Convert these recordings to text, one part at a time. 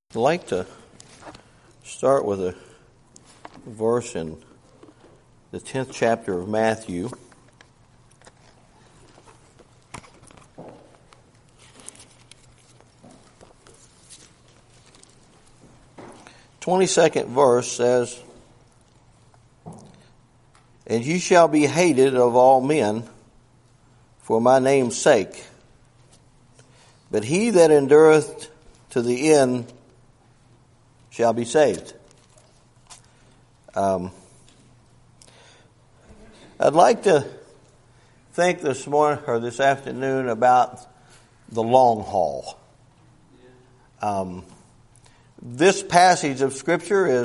I'd like to start with a verse in the 10th chapter of Matthew. The 22nd verse says, "And ye shall be hated of all men for my name's sake. But he that endureth to the end shall be saved." I'd like to think this morning or this afternoon about the long haul. This passage of Scripture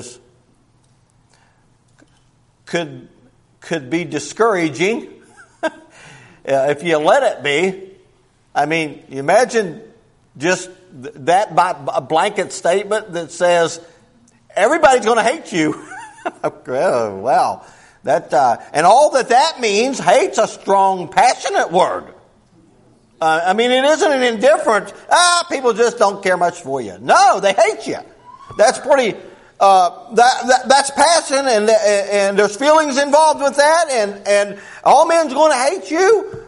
could be discouraging if you let it be. I mean, you imagine just that a blanket statement that says everybody's going to hate you. Oh, wow. And all that means, hate's a strong, passionate word. I mean, it isn't an indifferent, people just don't care much for you. No, they hate you. That's pretty, that's passion, and there's feelings involved with that, and all men's going to hate you.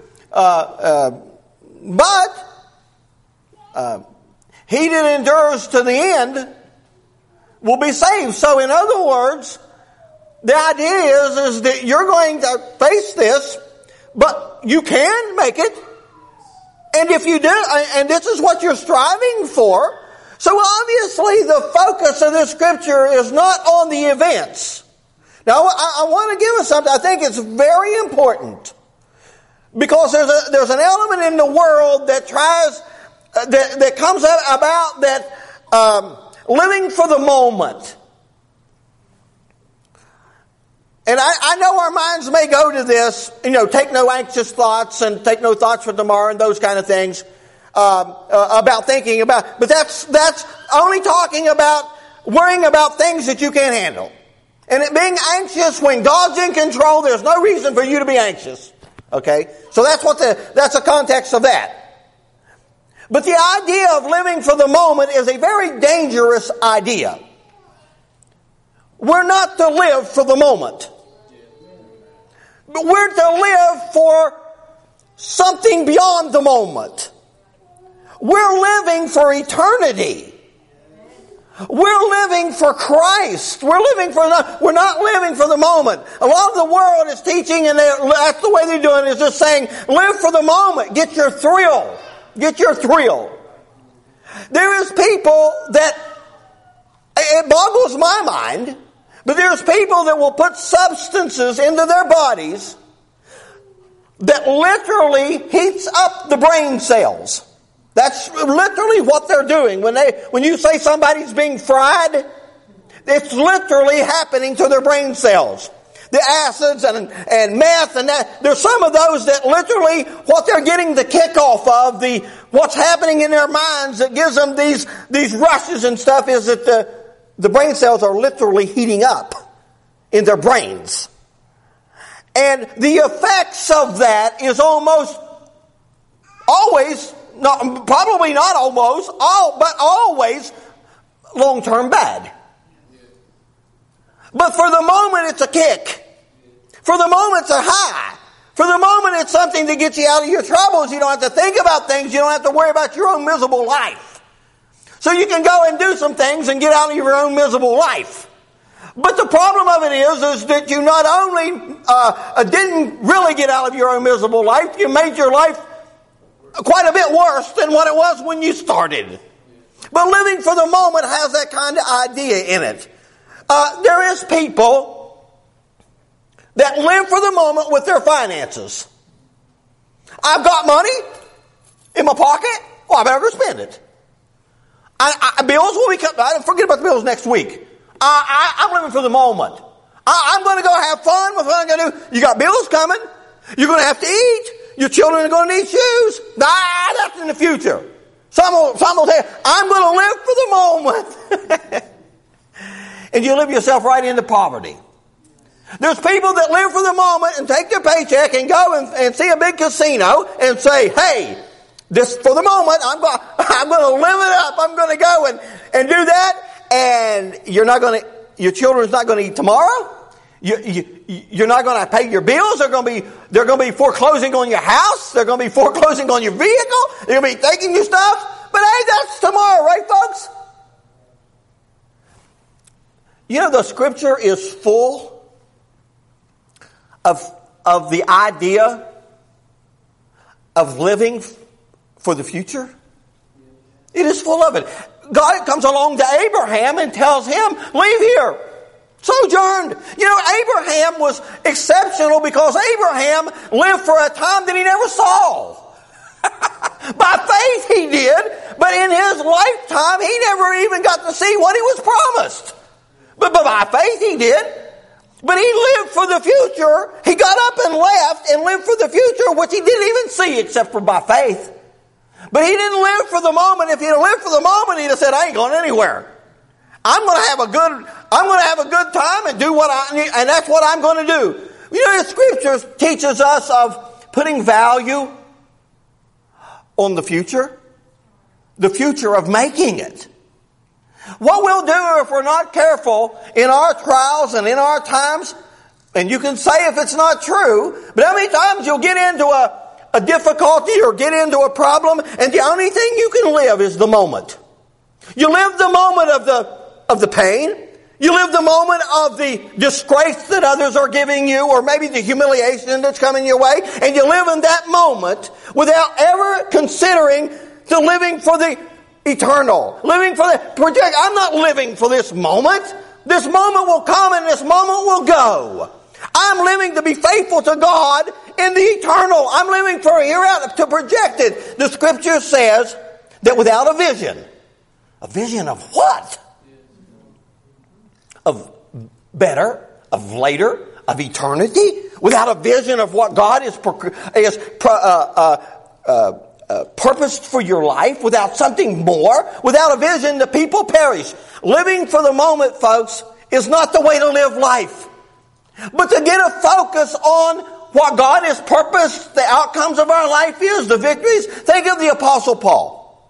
But he that endures to the end will be saved. So in other words, the idea is that you're going to face this, but you can make it. And if you do, and this is what you're striving for. So obviously the focus of this scripture is not on the events. Now I want to give us something. I think it's very important. Because there's an element in the world that tries, that comes about that living for the moment. And I know our minds may go to this, take no anxious thoughts and take no thoughts for tomorrow and those kind of things, about thinking about, but that's only talking about worrying about things that you can't handle. And it being anxious when God's in control, there's no reason for you to be anxious. Okay? So that's the context of that. But the idea of living for the moment is a very dangerous idea. We're not to live for the moment. But we're to live for something beyond the moment. We're living for eternity. We're living for Christ. We're not living for the moment. A lot of the world is teaching, and that's the way they're doing it, is just saying, live for the moment. Get your thrill. Get your thrill. There is people that, it boggles my mind, but there's people that will put substances into their bodies that literally heats up the brain cells. That's literally what they're doing. When you say somebody's being fried, it's literally happening to their brain cells. The acids and meth and that. There's some of those that literally, what they're getting the kick off of, what's happening in their minds that gives them these rushes and stuff, is that the brain cells are literally heating up in their brains. And the effects of that is almost always, probably not almost, but always long-term bad. But for the moment it's a kick. For the moment it's a high. For the moment it's something that gets you out of your troubles. You don't have to think about things. You don't have to worry about your own miserable life. So you can go and do some things and get out of your own miserable life. But the problem of it is that you not only didn't really get out of your own miserable life, you made your life quite a bit worse than what it was when you started. But living for the moment has that kind of idea in it. There is people that live for the moment with their finances. I've got money in my pocket. Well, I better go spend it. Bills will be coming. Forget about the bills next week. I'm living for the moment. I'm going to go have fun with what I'm going to do. You got bills coming. You're going to have to eat. Your children are going to need shoes. That's in the future. Some will say, I'm going to live for the moment. And you live yourself right into poverty. There's people that live for the moment and take their paycheck and go and see a big casino and say, hey, This, for the moment, I'm going to live it up. I'm going to go and do that. And your children's not going to eat tomorrow. You're not going to pay your bills. They're going to be foreclosing on your house. They're going to be foreclosing on your vehicle. They're going to be taking your stuff. But hey, that's tomorrow, right, folks? You know, the scripture is full of the idea of living for the future. It is full of it. God comes along to Abraham and tells him, leave here. Sojourned. You know, Abraham was exceptional because Abraham lived for a time that he never saw. By faith he did, but in his lifetime he never even got to see what he was promised. But by faith he did. But he lived for the future. He got up and left and lived for the future, which he didn't even see except for by faith. But he didn't live for the moment. If he'd have lived for the moment, he'd have said, I ain't going anywhere. I'm going to have a good time and do what and that's what I'm going to do. You know, the scriptures teaches us of putting value on the future of making it. What we'll do if we're not careful in our trials and in our times, and you can say if it's not true, but how many times you'll get into a difficulty or get into a problem, and the only thing you can live is the moment. You live the moment of the pain. You live the moment of the disgrace that others are giving you, or maybe the humiliation that's coming your way, and you live in that moment without ever considering the living for the eternal. Living for the project. I'm not living for this moment. This moment will come and this moment will go. I'm living to be faithful to God in the eternal. I'm living for hereafter to project it. The scripture says that without a vision of what? Of better, of later, of eternity. Without a vision of what God is purposed for your life, without something more, without a vision, the people perish. Living for the moment, folks, is not the way to live life. But to get a focus on what God has purposed, the outcomes of our life is, the victories. Think of the Apostle Paul.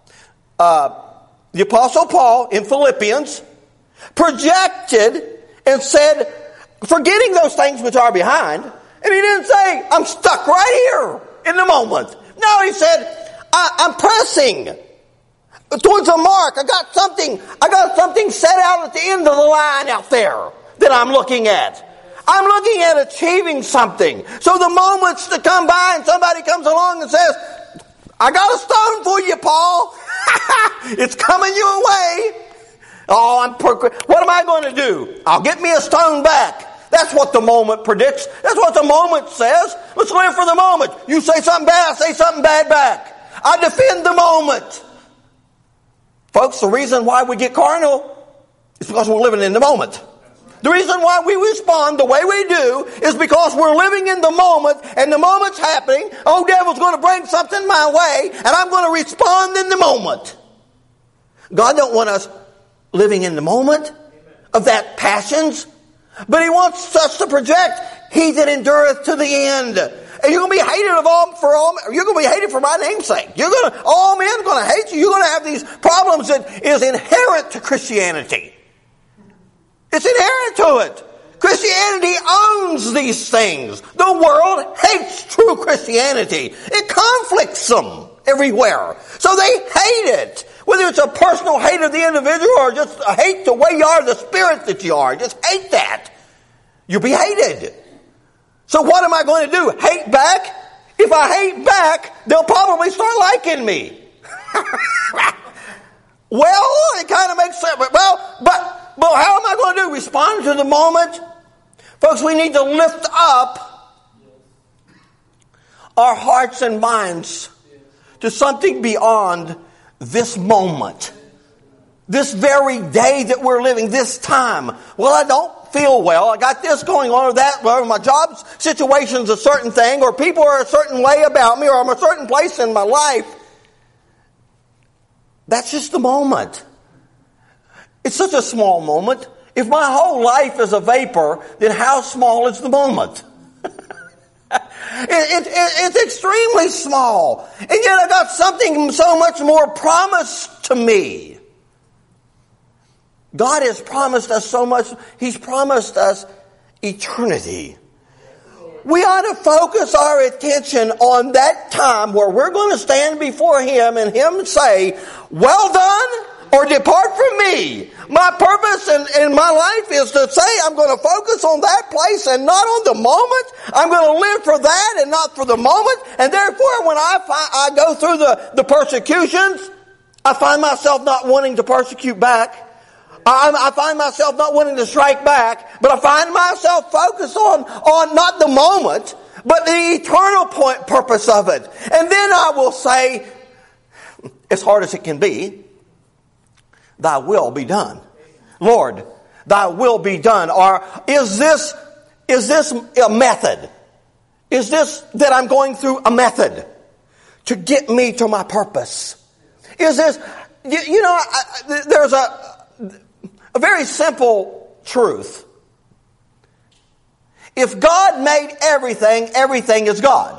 The Apostle Paul in Philippians projected and said, forgetting those things which are behind, and he didn't say, I'm stuck right here in the moment. No, he said, I'm pressing towards a mark. I got something set out at the end of the line out there that I'm looking at. I'm looking at achieving something. So the moments to come by and somebody comes along and says, I got a stone for you, Paul. It's coming your way. Oh, what am I going to do? I'll get me a stone back. That's what the moment predicts. That's what the moment says. Let's live for the moment. You say something bad, I say something bad back. I defend the moment. Folks, the reason why we get carnal is because we're living in the moment. The reason why we respond the way we do is because we're living in the moment and the moment's happening. Oh, devil's going to bring something my way and I'm going to respond in the moment. God don't want us living in the moment of that passions, but He wants us to project He that endureth to the end. And you're going to be hated you're going to be hated for my name's sake. All men are going to hate you. You're going to have these problems that is inherent to Christianity. It's inherent to it. Christianity owns these things. The world hates true Christianity. It conflicts them everywhere. So they hate it. Whether it's a personal hate of the individual or just a hate the way you are, the spirit that you are. Just hate that. You'll be hated. So what am I going to do? Hate back? If I hate back, they'll probably start liking me. Well, it kind of makes sense. But how am I going to do? Respond to the moment? Folks, we need to lift up our hearts and minds to something beyond this moment. This very day that we're living, this time. Well, I don't feel well. I got this going on or that. Well, my job situation's a certain thing, or people are a certain way about me, or I'm a certain place in my life. That's just the moment. It's such a small moment. If my whole life is a vapor, then how small is the moment? It's extremely small. And yet I got something so much more promised to me. God has promised us so much. He's promised us eternity. We ought to focus our attention on that time where we're going to stand before Him and Him say, well done, or depart from me. My purpose in my life is to say I'm going to focus on that place and not on the moment. I'm going to live for that and not for the moment. And therefore, when I go through the persecutions, I find myself not wanting to persecute back. I find myself not wanting to strike back, but I find myself focused on not the moment, but the eternal purpose of it. And then I will say, as hard as it can be, Thy will be done. Lord, Thy will be done. Or is this a method? Is this that I'm going through a method to get me to my purpose? Is this, there's a very simple truth. If God made everything, everything is God.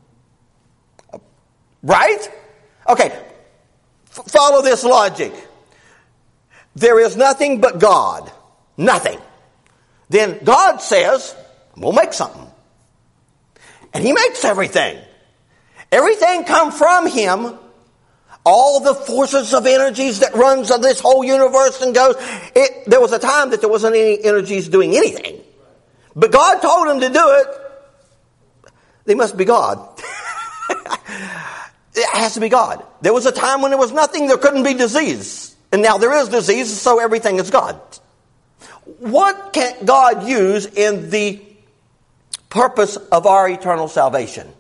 Right? Okay. Follow this logic. There is nothing but God. Nothing. Then God says, we'll make something. And He makes everything. Everything comes from Him. All the forces of energies that runs of this whole universe and goes. There was a time that there wasn't any energies doing anything. But God told Him to do it. They must be God. It has to be God. There was a time when there was nothing, there couldn't be disease. And now there is disease, so everything is God. What can God use in the purpose of our eternal salvation?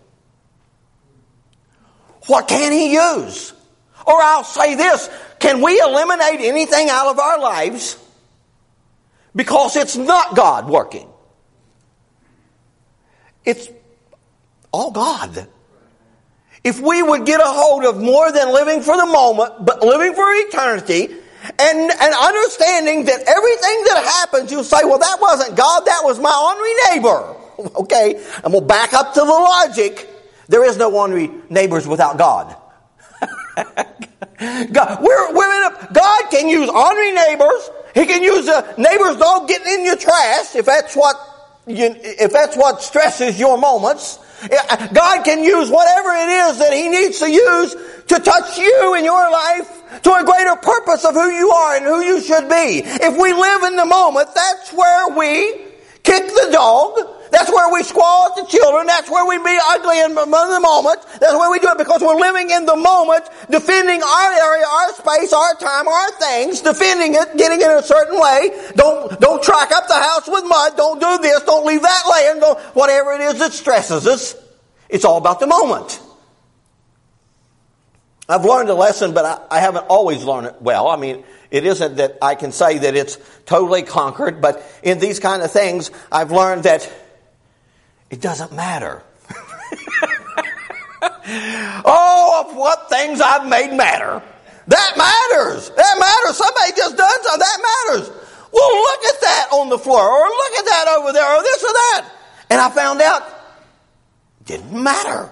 What can He use? Or I'll say this, can we eliminate anything out of our lives because it's not God working? It's all God. If we would get a hold of more than living for the moment, but living for eternity, and understanding that everything that happens, you'll say, well, that wasn't God, that was my ornery neighbor. Okay, and we'll back up to the logic. There is no ornery neighbors without God. God can use ornery neighbors. He can use a neighbor's dog getting in your trash if that's what stresses your moments. God can use whatever it is that He needs to use to touch you in your life to a greater purpose of who you are and who you should be. If we live in the moment, that's where we kick the dog. That's where we squall at the children. That's where we be ugly in the moment. That's where we do it because we're living in the moment, defending our area, our space, our time, our things, defending it, getting it in a certain way. Don't track up the house with mud. Don't do this. Don't leave that laying. Whatever it is that stresses us. It's all about the moment. I've learned a lesson, but I haven't always learned it well. I mean, it isn't that I can say that it's totally conquered, but in these kind of things, I've learned that it doesn't matter. Of what things I've made matter. That matters. That matters. Somebody just done something. That matters. Well, look at that on the floor, or look at that over there, or this or that. And I found out it didn't matter.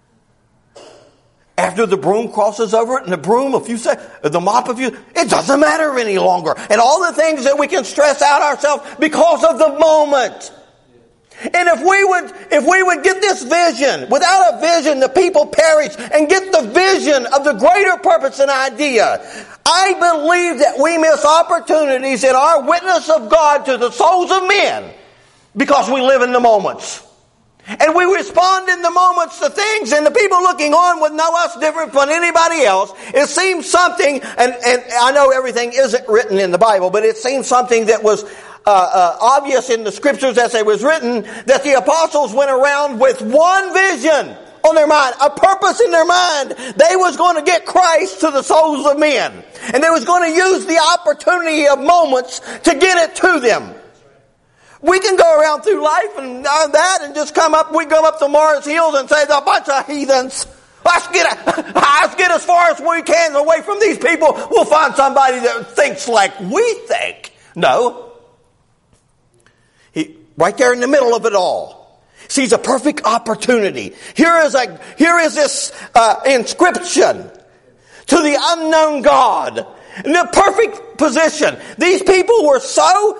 After the broom crosses over it, and the broom the mop it doesn't matter any longer. And all the things that we can stress out ourselves because of the moment. And if we would get this vision, without a vision the people perish, and get the vision of the greater purpose and idea, I believe that we miss opportunities in our witness of God to the souls of men because we live in the moments. And we respond in the moments to things, and the people looking on would know us different from anybody else. It seems something, and I know everything isn't written in the Bible, but it seems something that was obvious in the scriptures as it was written, that the apostles went around with one vision on their mind, a purpose in their mind. They was going to get Christ to the souls of men. And they was going to use the opportunity of moments to get it to them. We can go around through life and that and just we come up to Mars Hills and say, a bunch of heathens. Let's get as far as we can away from these people. We'll find somebody that thinks like we think. No. Right there in the middle of it all. sees a perfect opportunity. Here is this inscription to the unknown God. In the perfect position. These people were so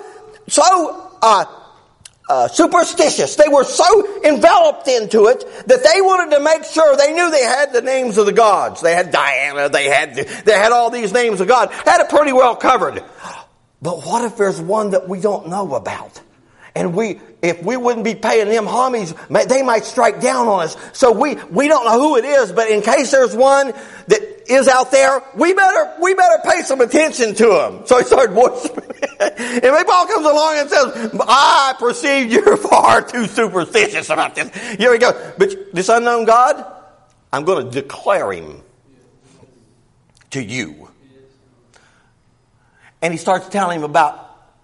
superstitious. They were so enveloped into it that they wanted to make sure they knew they had the names of the gods. They had Diana. They had all these names of God. Had it pretty well covered. But what if there's one that we don't know about? And if we wouldn't be paying them homage, they might strike down on us. So we don't know who it is, but in case there's one that is out there, we better pay some attention to him. So he started worshiping. And then Paul comes along and says, I perceive you're far too superstitious about this. Here we go. But this unknown God, I'm going to declare him to you. And he starts telling him about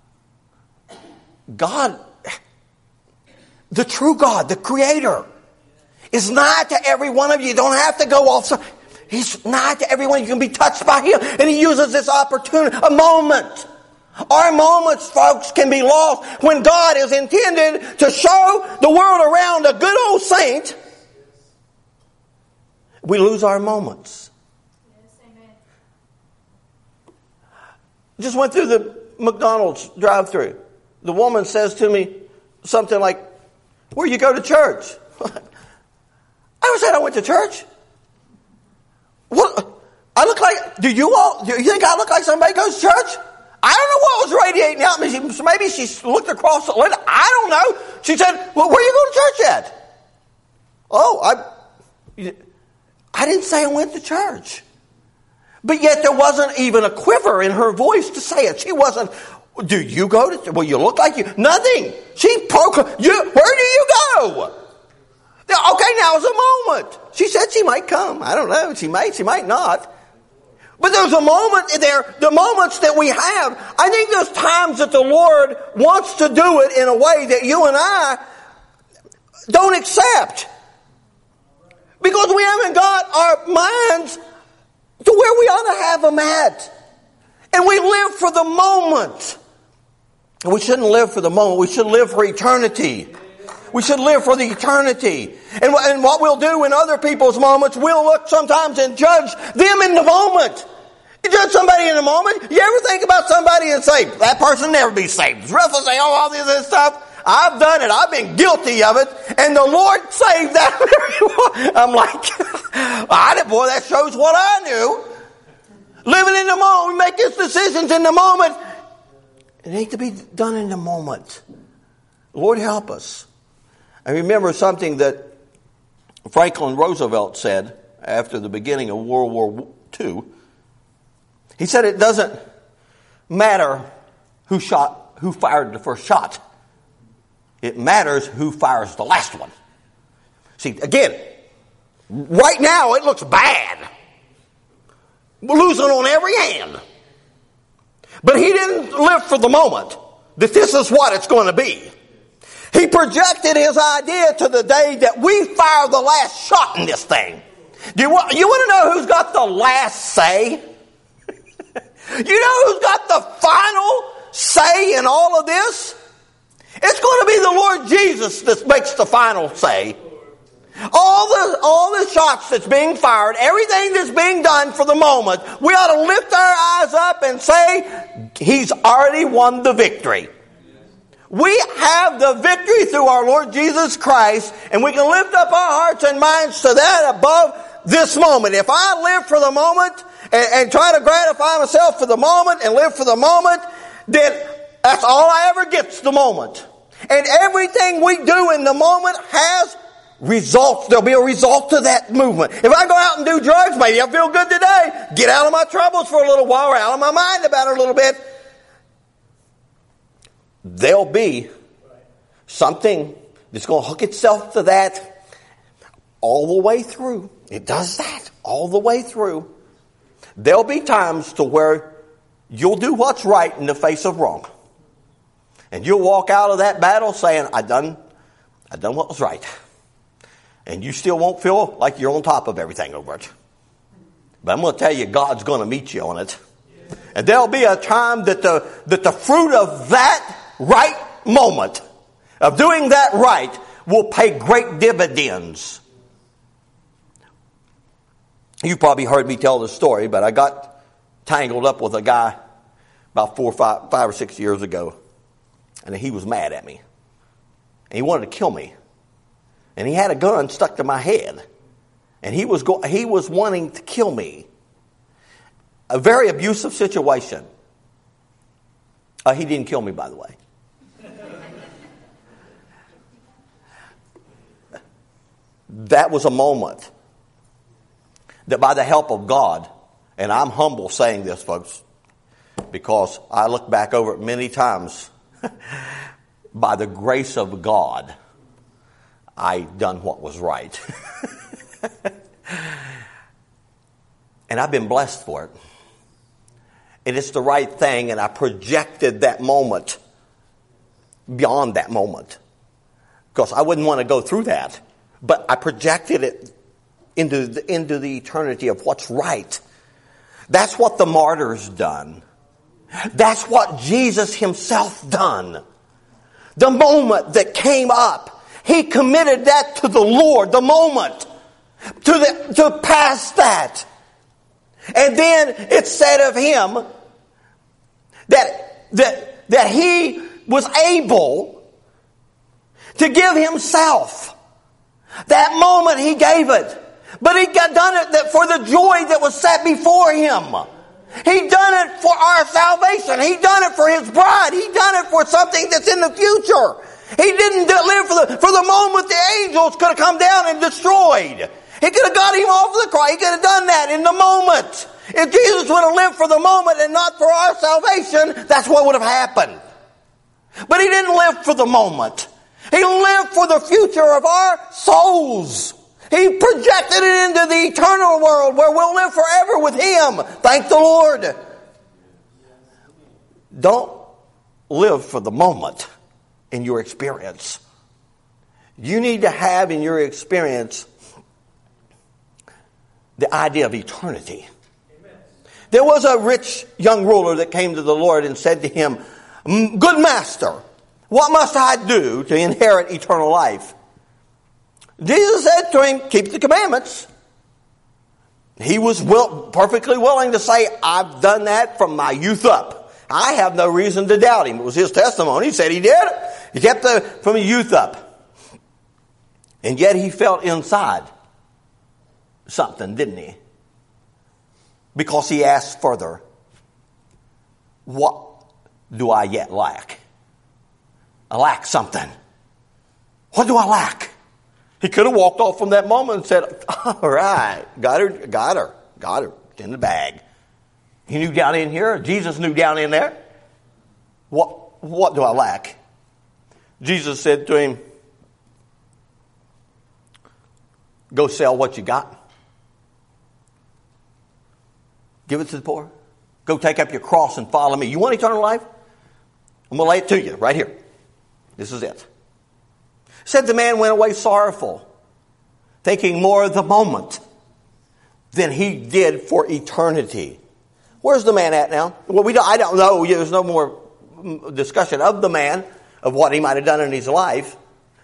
God, the true God, the Creator, is nigh to every one of you. You don't have to go off. He's nigh to everyone. You can be touched by Him. And He uses this opportunity, a moment. Our moments, folks, can be lost when God is intended to show the world around a good old saint. We lose our moments. Yes, amen. Just went through the McDonald's drive-thru. The woman says to me something like, where you go to church? I never said I went to church. What? I look like, do you think I look like somebody goes to church? I don't know what was radiating out. Maybe she looked across the window. I don't know. She said, well, where you go to church at? Oh, I didn't say I went to church. But yet there wasn't even a quiver in her voice to say it. She wasn't, do you go to, well, you look like you, nothing. She proclaimed, where do you go? Okay, now's a moment. She said she might come. I don't know. She might not. But there's a moment there, the moments that we have. I think there's times that the Lord wants to do it in a way that you and I don't accept. Because we haven't got our minds to where we ought to have them at. And we live for the moment. And we shouldn't live for the moment. We should live for eternity. We should live for the eternity. And what we'll do in other people's moments, we'll look sometimes and judge them in the moment. You judge somebody in the moment. You ever think about somebody and say, that person never be saved? It's rough to say, all this stuff. I've done it. I've been guilty of it. And the Lord saved that. I'm like, boy, that shows what I knew. Living in the moment. We make these decisions in the moment. It ain't to be done in the moment. Lord, help us. I remember something that Franklin Roosevelt said after the beginning of World War II. He said it doesn't matter who fired the first shot. It matters who fires the last one. See, again, right now it looks bad. We're losing on every hand. But he didn't live for the moment that this is what it's going to be. He projected his idea to the day that we fire the last shot in this thing. You want to know who's got the last say? You know who's got the final say in all of this? It's going to be the Lord Jesus that makes the final say. All the shots that's being fired, everything that's being done for the moment, we ought to lift our eyes up and say, He's already won the victory. We have the victory through our Lord Jesus Christ, and we can lift up our hearts and minds to that above this moment. If I live for the moment and try to gratify myself for the moment and live for the moment, then that's all I ever get's the moment. And everything we do in the moment has results. There'll be a result to that movement. If I go out and do drugs, maybe I feel good today. Get out of my troubles for a little while, or out of my mind about it a little bit. There'll be something that's going to hook itself to that all the way through. It does that all the way through. There'll be times to where you'll do what's right in the face of wrong. And you'll walk out of that battle saying, I done what was right. And you still won't feel like you're on top of everything over it. But I'm going to tell you, God's going to meet you on it. And there'll be a time that the fruit of that right moment, of doing that right, will pay great dividends. You probably heard me tell this story, but I got tangled up with a guy about 5 or 6 years ago. And he was mad at me. And he wanted to kill me. And he had a gun stuck to my head. And he was wanting to kill me. A very abusive situation. He didn't kill me, by the way. That was a moment that by the help of God, and I'm humble saying this, folks, because I look back over it many times, by the grace of God, I done what was right. And I've been blessed for it. And it's the right thing, and I projected that moment beyond that moment. Because I wouldn't want to go through that. But I projected it into the eternity of what's right. That's what the martyrs done. That's what Jesus himself done. The moment that came up, he committed that to the Lord. The moment to pass that. And then it said of him that he was able to give himself. That moment he gave it. But he got done it for the joy that was set before him. He done it for our salvation. He done it for his bride. He done it for something that's in the future. He didn't live for the moment the angels could have come down and destroyed. He could have got him off the cross. He could have done that in the moment. If Jesus would have lived for the moment and not for our salvation, that's what would have happened. But he didn't live for the moment. He lived for the future of our souls. He projected it into the eternal world where we'll live forever with him. Thank the Lord. Don't live for the moment in your experience. You need to have in your experience the idea of eternity. Amen. There was a rich young ruler that came to the Lord and said to him, "Good master, what must I do to inherit eternal life?" Jesus said to him, "Keep the commandments." He was perfectly willing to say, "I've done that from my youth up." I have no reason to doubt him. It was his testimony. He said he did. He kept from his youth up. And yet he felt inside something, didn't he? Because he asked further, "What do I yet lack?" I lack something. What do I lack? He could have walked off from that moment and said, "All right, got her in the bag." He knew down in here. Jesus knew down in there. What do I lack? Jesus said to him, "Go sell what you got. Give it to the poor. Go take up your cross and follow me. You want eternal life? I'm going to lay it to you right here. This is it." Said the man went away sorrowful, thinking more of the moment than he did for eternity. Where's the man at now? Well, I don't know. There's no more discussion of the man, of what he might have done in his life.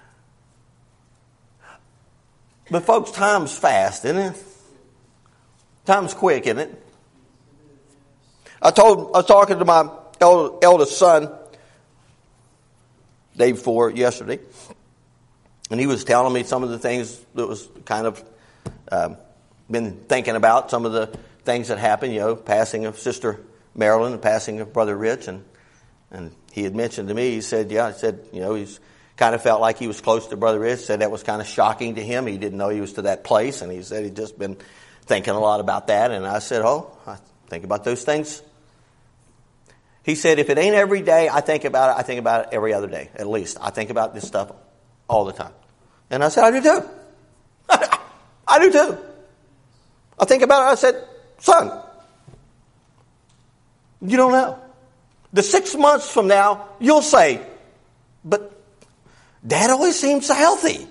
But folks, time's fast, isn't it? Time's quick, isn't it? I was talking to my eldest son, day before yesterday, and he was telling me some of the things that was kind of been thinking about, some of the things that happened, passing of Sister Marilyn and passing of Brother Rich, and he had mentioned to me, he said, he's kind of felt like he was close to Brother Rich, said that was kind of shocking to him. He didn't know he was to that place, and he said he'd just been thinking a lot about that, and I said, I think about those things. He said, if it ain't every day I think about it, I think about it every other day, at least. I think about this stuff all the time. And I said, I do too. I do too. I think about it. I said, son, you don't know. The 6 months from now, you'll say, but Dad always seems so healthy.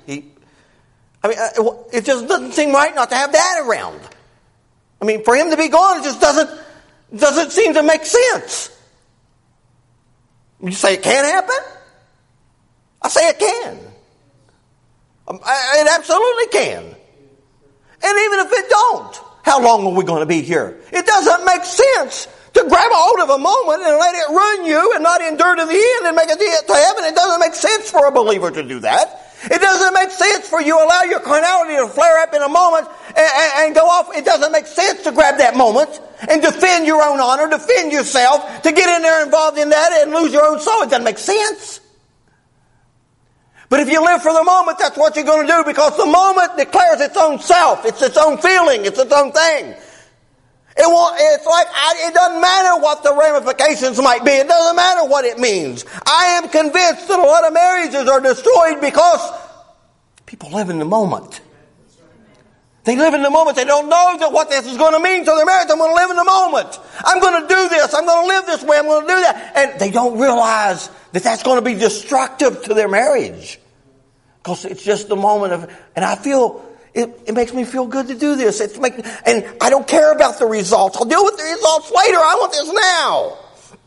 It just doesn't seem right not to have Dad around. For him to be gone, it just doesn't seem to make sense. You say it can't happen? I say it can. It absolutely can. And even if it don't, how long are we going to be here? It doesn't make sense to grab a hold of a moment and let it ruin you and not endure to the end and make it to heaven. It doesn't make sense for a believer to do that. It doesn't make sense for you to allow your carnality to flare up in a moment and go off. It doesn't make sense to grab that moment and defend your own honor, defend yourself, to get in there involved in that and lose your own soul. It doesn't make sense. But if you live for the moment, that's what you're going to do, because the moment declares its own self. It's its own feeling. It's its own thing. It doesn't matter what the ramifications might be. It doesn't matter what it means. I am convinced that a lot of marriages are destroyed because people live in the moment. They live in the moment. They don't know that what this is going to mean to their marriage. I'm going to live in the moment. I'm going to do this. I'm going to live this way. I'm going to do that. And they don't realize that that's going to be destructive to their marriage. Because it's just the moment of, and I feel, it makes me feel good to do this. And I don't care about the results. I'll deal with the results later. I want this now.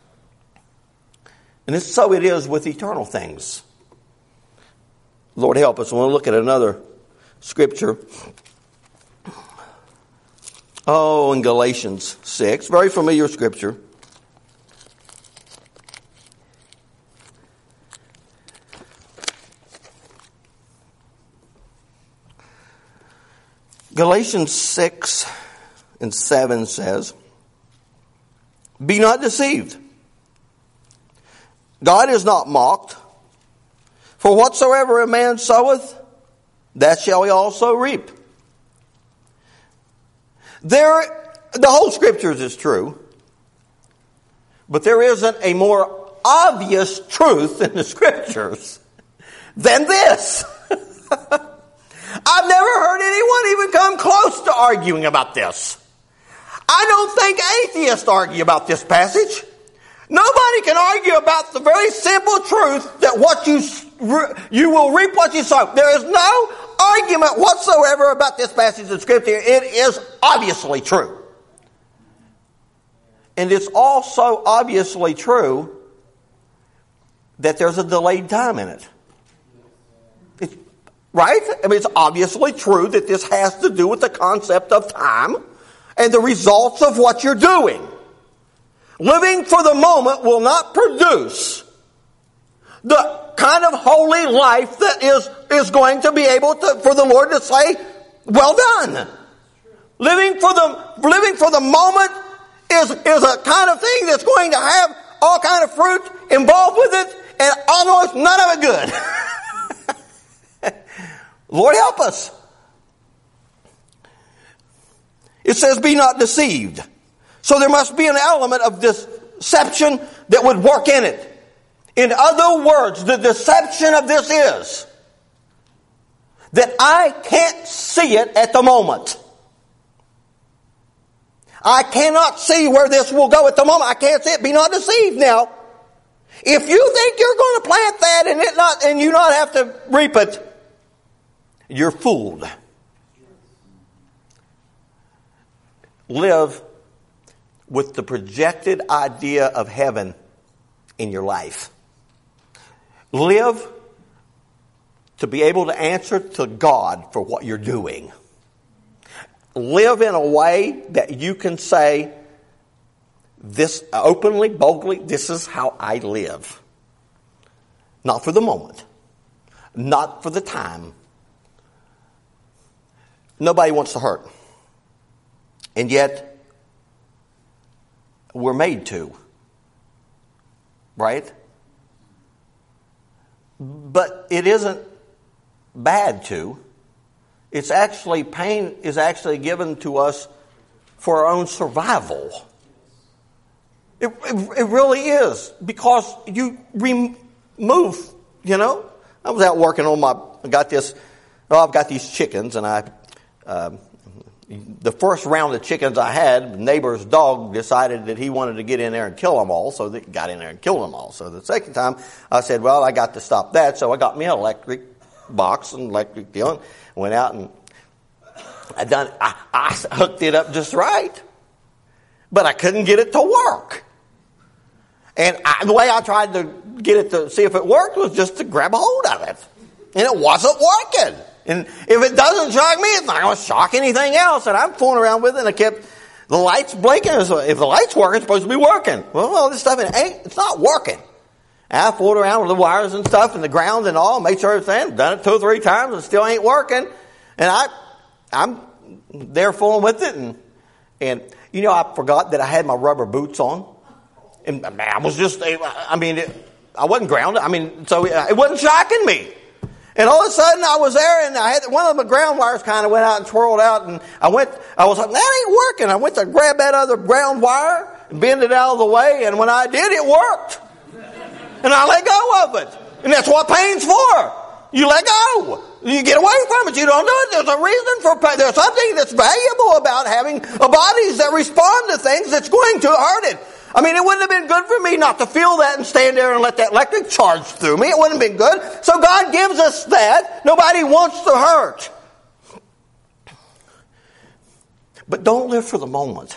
And so it is with eternal things. Lord help us. I want to look at another scripture. Oh, in Galatians 6. Very familiar scripture. Galatians 6 and 7 says, "Be not deceived. God is not mocked. For whatsoever a man soweth, that shall he also reap." The whole Scriptures is true, but there isn't a more obvious truth in the Scriptures than this. I've never heard anyone even come close to arguing about this. I don't think atheists argue about this passage. Nobody can argue about the very simple truth that what you will reap what you sow. There is no argument whatsoever about this passage of Scripture. It is obviously true. And it's also obviously true that there's a delayed time in it. Right? I mean, it's obviously true that this has to do with the concept of time and the results of what you're doing. Living for the moment will not produce the kind of holy life that is going to be able to, for the Lord to say, "Well done." Living for the moment is a kind of thing that's going to have all kind of fruit involved with it, and almost none of it good. Lord help us. It says, "Be not deceived." So there must be an element of deception that would work in it. In other words, the deception of this is that I can't see it at the moment. I cannot see where this will go at the moment. I can't see it. Be not deceived now. If you think you're going to plant that and you not have to reap it, you're fooled. Live with the projected idea of heaven in your life. Live to be able to answer to God for what you're doing. Live in a way that you can say this openly, boldly, this is how I live. Not for the moment. Not for the time. Nobody wants to hurt. And yet, we're made to. Right? But it isn't bad to. It's actually, pain is actually given to us for our own survival. It really is. Because you remove, I was out working on I've got these chickens, and the first round of chickens I had, the neighbor's dog decided that he wanted to get in there and kill them all, so they got in there and killed them all. So the second time, I said, well, I got to stop that, so I got me an electric box and electric deal, and went out and I hooked it up just right, but I couldn't get it to work. And the way I tried to get it to see if it worked was just to grab a hold of it, and it wasn't working. And if it doesn't shock me, it's not going to shock anything else. And I'm fooling around with it, and I kept the lights blinking. So if the light's working, it's supposed to be working. Well, all this stuff, it's not working. And I fooled around with the wires and stuff and the ground and all, made sure everything, done it 2 or 3 times, and still ain't working. And I'm there fooling with it, and you know, I forgot that I had my rubber boots on. And I was just, I wasn't grounded. So it wasn't shocking me. And all of a sudden I was there, and I had one of the ground wires kind of went out and twirled out, and I was like, that ain't working. I went to grab that other ground wire and bend it out of the way, and when I did, it worked. And I let go of it. And that's what pain's for. You let go. You get away from it. You don't do it. There's a reason for pain. There's something that's valuable about having a bodies that respond to things that's going to hurt it. I mean, it wouldn't have been good for me not to feel that and stand there and let that electric charge through me. It wouldn't have been good. So God gives us that. Nobody wants to hurt. But don't live for the moment.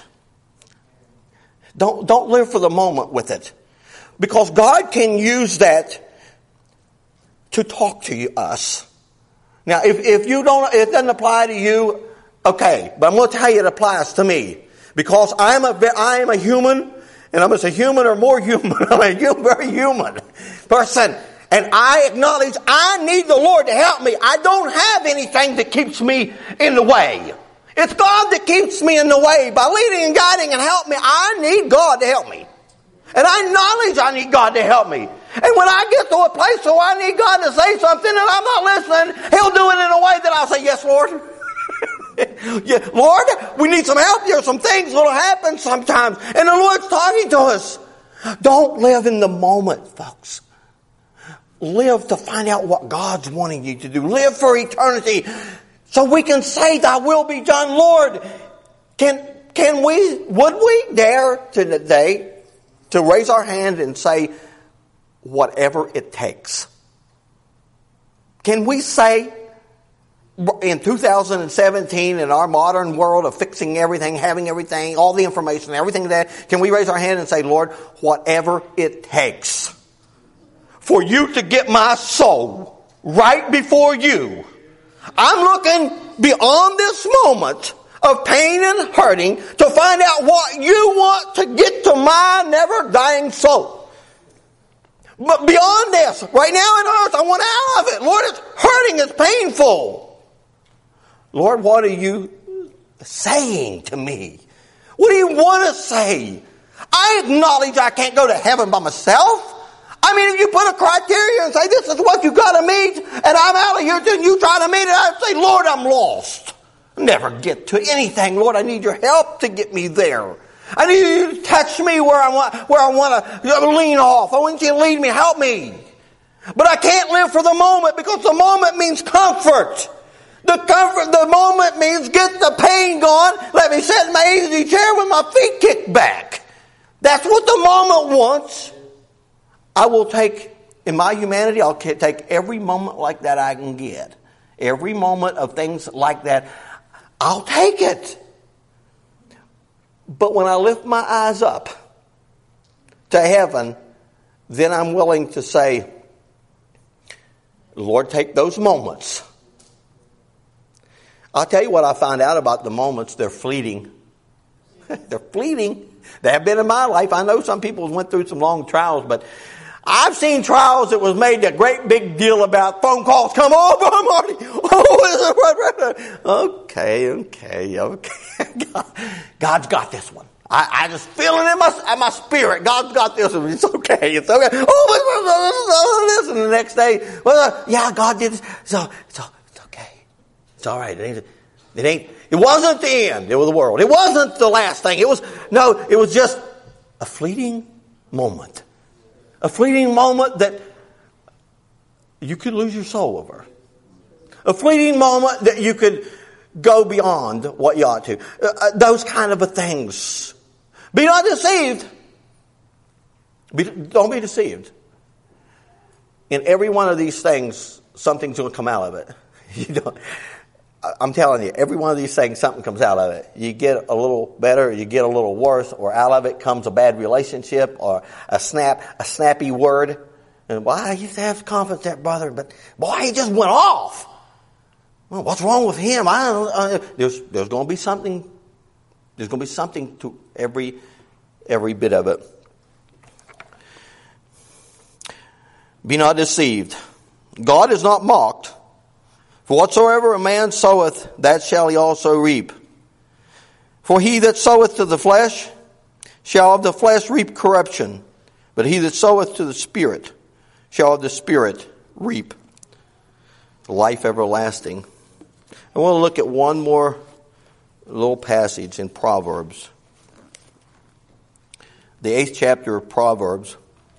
Don't live for the moment with it. Because God can use that to talk to us. Now, if you don't, it doesn't apply to you, okay. But I'm going to tell you it applies to me. Because I am a human, and I'm just a human or more human. I'm a very human person. And I acknowledge I need the Lord to help me. I don't have anything that keeps me in the way. It's God that keeps me in the way by leading and guiding and help me. I need God to help me. And I acknowledge I need God to help me. And when I get to a place where I need God to say something and I'm not listening, He'll do it in a way that I'll say, yes, Lord. Yeah, Lord, we need some help here. Some things will happen sometimes. And the Lord's talking to us. Don't live in the moment, folks. Live to find out what God's wanting you to do. Live for eternity. So we can say, thy will be done, Lord. Would we dare today to raise our hand and say, whatever it takes? Can we say, in 2017, in our modern world of fixing everything, having everything, all the information, everything that, can we raise our hand and say, Lord, whatever it takes for you to get my soul right before you? I'm looking beyond this moment of pain and hurting to find out what you want to get to my never dying soul. But beyond this, right now on earth, I want out of it. Lord, it's hurting, it's painful. Lord, what are you saying to me? What do you want to say? I acknowledge I can't go to heaven by myself. I mean, if you put a criteria and say, this is what you got to meet, and I'm out of here, then you try to meet it, I'd say, Lord, I'm lost. Never get to anything. Lord, I need your help to get me there. I need you to touch me where I want to lean off. I want you to lead me, help me. But I can't live for the moment, because the moment means comfort. The moment means get the pain gone. Let me sit in my easy chair with my feet kicked back. That's what the moment wants. I will take, in my humanity, I'll take every moment like that I can get. Every moment of things like that, I'll take it. But when I lift my eyes up to heaven, then I'm willing to say, Lord, take those moments. I'll tell you what I find out about the moments. They're fleeting. They're fleeting. They have been in my life. I know some people went through some long trials, but I've seen trials that was made a great big deal about. Phone calls come over, Marty. Okay. God's got this one. I just feel it in my spirit. God's got this one. It's okay. It's okay. Oh, listen. The next day, God did this. So it's okay. It's all right. It wasn't the end. It was the world. It wasn't the last thing. It was just a fleeting moment. A fleeting moment that you could lose your soul over. A fleeting moment that you could go beyond what you ought to. Those kind of things. Be not deceived. Don't be deceived. In every one of these things, something's going to come out of it. I'm telling you, every one of these things, something comes out of it. You get a little better, you get a little worse, or out of it comes a bad relationship, or a snappy word. And I used to have confidence in that brother, but boy, he just went off. Well, what's wrong with him? There's going to be something. There's going to be something to every bit of it. Be not deceived. God is not mocked. For whatsoever a man soweth, that shall he also reap. For he that soweth to the flesh shall of the flesh reap corruption. But he that soweth to the Spirit shall of the Spirit reap life everlasting. I want to look at one more little passage in Proverbs. The 8th chapter of Proverbs.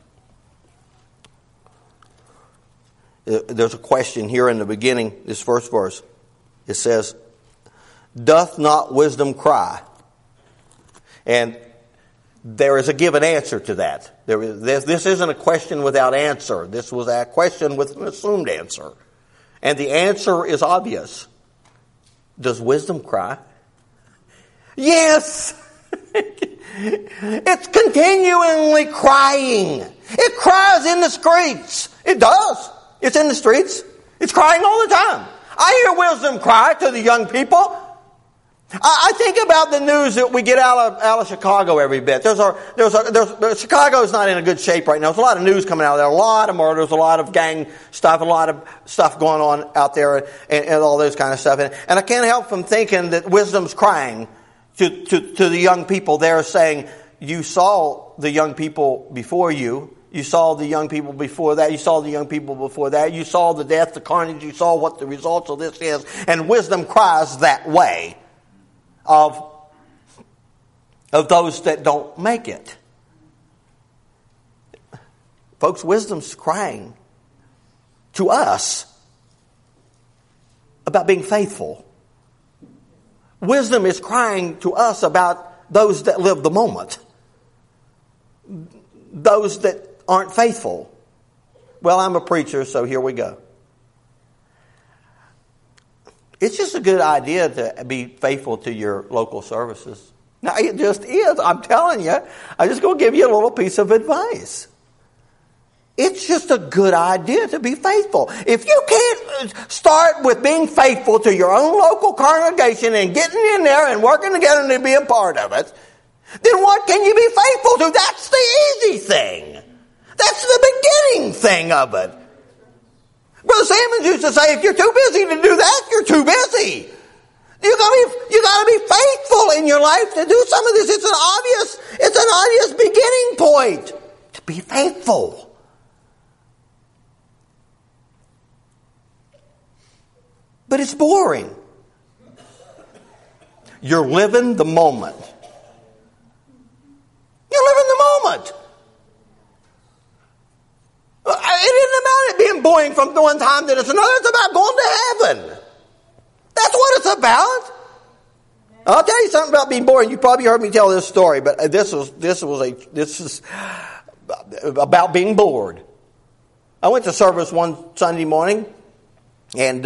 There's a question here in the beginning, this first verse. It says, doth not wisdom cry? And there is a given answer to that. This isn't a question without answer. This was a question with an assumed answer. And the answer is obvious. Does wisdom cry? Yes! It's continually crying. It cries in the streets. It does. It's in the streets. It's crying all the time. I hear wisdom cry to the young people. I think about the news that we get out of Chicago every bit. Chicago's not in a good shape right now. There's a lot of news coming out of there. A lot of murders, a lot of gang stuff, a lot of stuff going on out there and all those kind of stuff. And I can't help from thinking that wisdom's crying to the young people there, saying, you saw the young people before you. You saw the young people before that. You saw the young people before that. You saw the death, the carnage. You saw what the results of this is. And wisdom cries that way of those that don't make it. Folks, wisdom's crying to us about being faithful. Wisdom is crying to us about those that live the moment. Those that aren't faithful. Well, I'm a preacher, so here we go. It's just a good idea to be faithful to your local services. Now, it just is. I'm telling you. I'm just going to give you a little piece of advice. It's just a good idea to be faithful. If you can't start with being faithful to your own local congregation and getting in there and working together and being part of it, then what can you be faithful to? That's the easy thing. That's the beginning thing of it. Brother Sammons used to say, if you're too busy to do that, you're too busy. You got to be faithful in your life to do some of this. It's an obvious beginning point to be faithful. But it's boring. You're living the moment. You're living the moment. It isn't about it being boring from one time to another. It's about going to heaven. That's what it's about. I'll tell you something about being boring. You probably heard me tell this story, but this is about being bored. I went to service one Sunday morning, and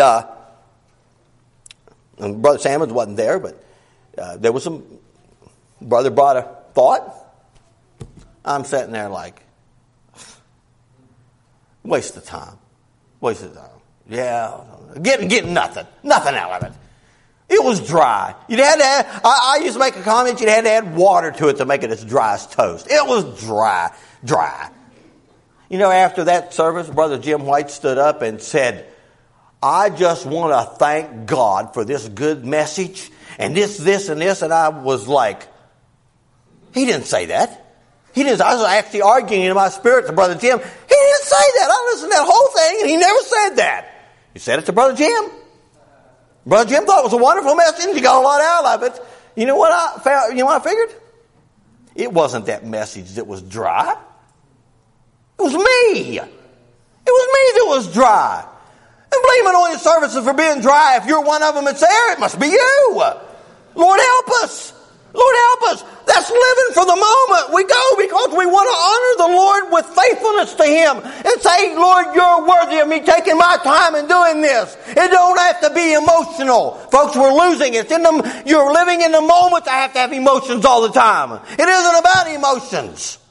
Brother Sammons wasn't there, but there was some brother brought a thought. I'm sitting there like, waste of time. Yeah, getting nothing out of it. It was dry. You'd had to add, I used to make a comment, you'd had to add water to it to make it as dry as toast. It was dry. You know, after that service, Brother Jim White stood up and said, I just want to thank God for this good message and this, and this. And I was like, he didn't say that. I was actually arguing in my spirit to Brother Jim. He didn't say that. I listened to that whole thing and he never said that. He said it to Brother Jim. Brother Jim thought it was a wonderful message. He got a lot out of it. You know what I found? You know what I figured? It wasn't that message that was dry. It was me. It was me that was dry. And blaming on your services for being dry. If you're one of them that's there, it must be you. Lord help us. Lord help us. That's living for the moment. We go because we want to honor the Lord with faithfulness to Him and say, Lord, you're worthy of me taking my time and doing this. It don't have to be emotional. Folks, we're losing it. You're living in the moment. I have to have emotions all the time. It isn't about emotions.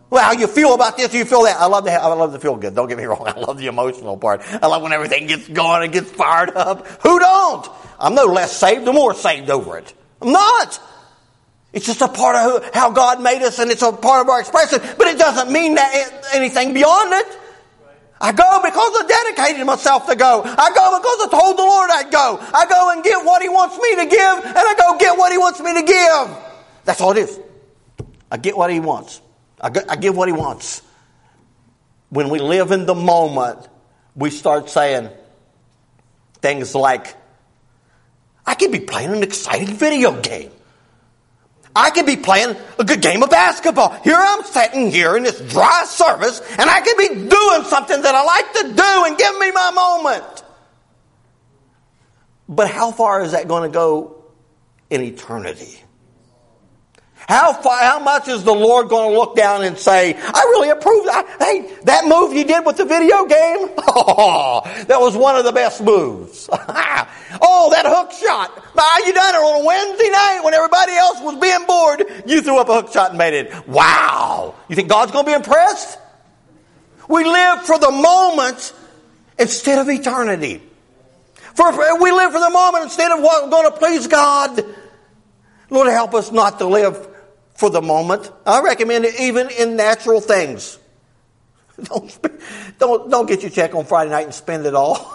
Well, how you feel about this, you feel that. I love to feel good. Don't get me wrong. I love the emotional part. I love when everything gets going and gets fired up. Who don't? I'm no less saved, the more saved over it. I'm not. It's just a part of how God made us, and it's a part of our expression. But it doesn't mean that anything beyond it. I go because I dedicated myself to go. I go because I told the Lord I'd go. I go and get what He wants me to give, and I go get what He wants me to give. That's all it is. I get what He wants. I give what He wants. When we live in the moment, we start saying things like, I could be playing an exciting video game. I could be playing a good game of basketball. Here I'm sitting here in this dry service, and I could be doing something that I like to do and give me my moment. But how far is that going to go in eternity? How much is the Lord going to look down and say, I really approve that. Hey, that move you did with the video game? Oh, that was one of the best moves. Oh, that hook shot. You done it on a Wednesday night when everybody else was being bored. You threw up a hook shot and made it. Wow. You think God's going to be impressed? We live for the moment instead of eternity. We live for the moment instead of what's going to please God. Lord, help us not to live for the moment. I recommend it even in natural things. Don't get your check on Friday night and spend it all.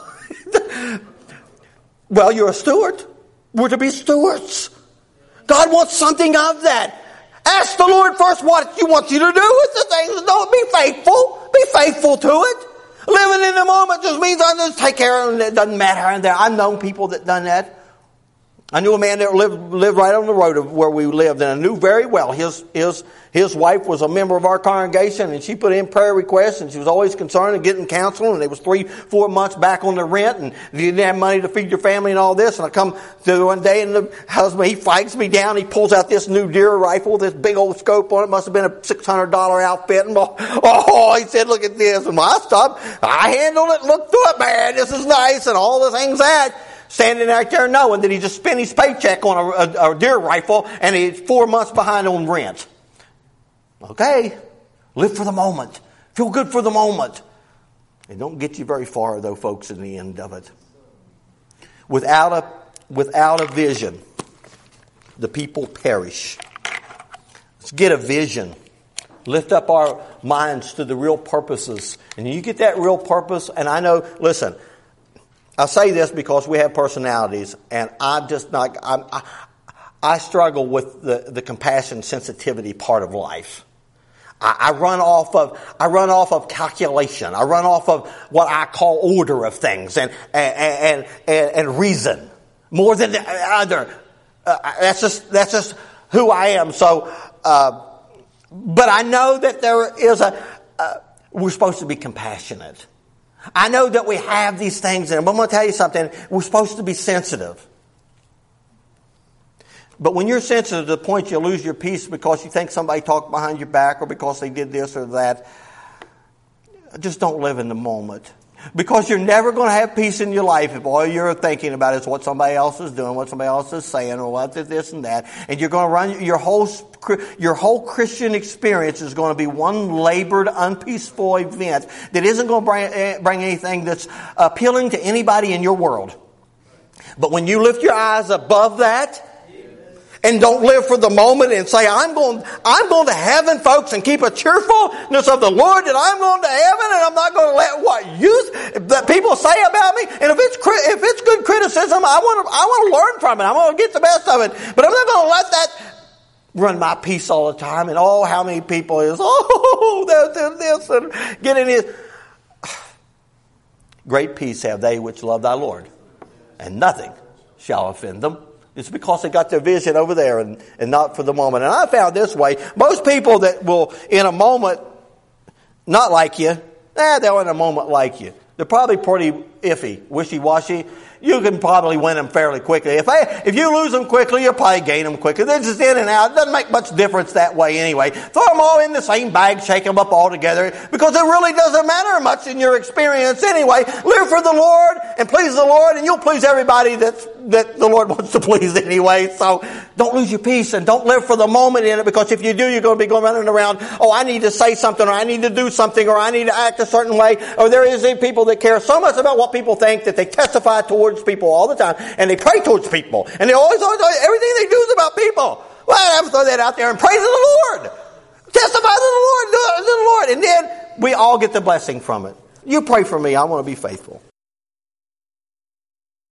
Well, you're a steward. We're to be stewards. God wants something of that. Ask the Lord first what He wants you to do with the things. Don't be faithful. Be faithful to it. Living in the moment just means I just take care of it. It doesn't matter. I've known people that done that. I knew a man that lived right on the road of where we lived, and I knew very well his wife was a member of our congregation, and she put in prayer requests, and she was always concerned and getting counseling, and it was 3-4 months back on the rent, and you didn't have money to feed your family and all this. And I come to one day, and the husband, he flags me down, he pulls out this new deer rifle, this big old scope on it, must have been a $600 outfit, and he said, look at this, and I stopped, I handled it, looked through it, man, this is nice, and all the things that. Standing out there knowing that he just spent his paycheck on a deer rifle and he's 4 months behind on rent. Okay. Live for the moment. Feel good for the moment. It don't get you very far though, folks, in the end of it. Without a vision, the people perish. Let's get a vision. Lift up our minds to the real purposes. And you get that real purpose, and I know, listen, I say this because we have personalities, and I'm just not. I struggle with the compassion sensitivity part of life. I run off of calculation. I run off of what I call order of things and reason more than the other. That's just who I am. So, but I know that there is we're supposed to be compassionate. I know that we have these things in them, but I'm going to tell you something. We're supposed to be sensitive. But when you're sensitive to the point you lose your peace because you think somebody talked behind your back or because they did this or that, just don't live in the moment. Because you're never going to have peace in your life if all you're thinking about is what somebody else is doing, what somebody else is saying, or what this and that. And you're going to run your whole Christian experience is going to be one labored, unpeaceful event that isn't going to bring anything that's appealing to anybody in your world. But when you lift your eyes above that, and don't live for the moment and say, I'm going to heaven, folks, and keep a cheerfulness of the Lord that I'm going to heaven, and I'm not going to let what that people say about me. And if it's good criticism, I want to learn from it. I want to get the best of it. But I'm not going to let that run my peace all the time. And how many people is this and getting this. Great peace have they which love thy Lord, and nothing shall offend them. It's because they got their vision over there and not for the moment. And I found this way. Most people that will, in a moment, not like you, they'll in a moment like you. They're probably pretty iffy, wishy-washy, you can probably win them fairly quickly. If you lose them quickly, you'll probably gain them quickly. They're just in and out. It doesn't make much difference that way anyway. Throw them all in the same bag, shake them up all together, because it really doesn't matter much in your experience anyway. Live for the Lord and please the Lord, and you'll please everybody that the Lord wants to please anyway. So don't lose your peace and don't live for the moment in it, because if you do, you're going to be going running around, oh, I need to say something, or I need to do something, or I need to act a certain way. Or there is people that care so much about what people think that they testify towards people all the time, and they pray towards people, and they always everything they do is about people. Well, I have to throw that out there and praise the Lord. Testify to the Lord, and then we all get the blessing from it. You pray for me. I want to be faithful.